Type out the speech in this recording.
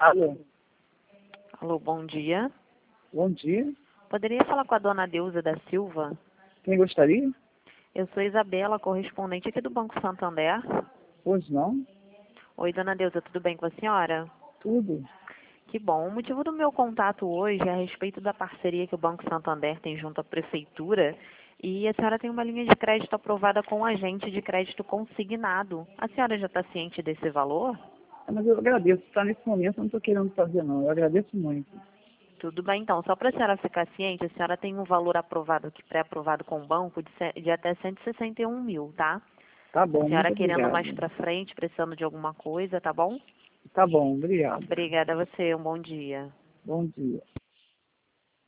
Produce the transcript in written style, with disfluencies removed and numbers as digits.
Alô, Alô, bom dia. bom dia. Poderia falar com a dona Deusa da Silva? Quem gostaria? Eu sou Isabela, correspondente aqui do Banco Santander. Pois não? Oi, dona Deusa, tudo bem com a senhora? Tudo. Que bom. O motivo do meu contato hoje é a respeito da parceria que o Banco Santander tem junto à Prefeitura. E a senhora tem uma linha de crédito aprovada com a gente de crédito consignado. A senhora já está ciente desse valor? Mas eu agradeço. Tá nesse momento, eu não estou querendo fazer, não. Eu agradeço muito. Tudo bem, então. Só para a senhora ficar ciente, a senhora tem um valor aprovado, pré-aprovado com o banco de até 161 mil, tá? Tá A bom, senhora muito querendo mais obrigado. para frente, precisando de alguma coisa, tá bom? Tá bom, obrigado. Obrigada a você, um bom dia. Bom dia.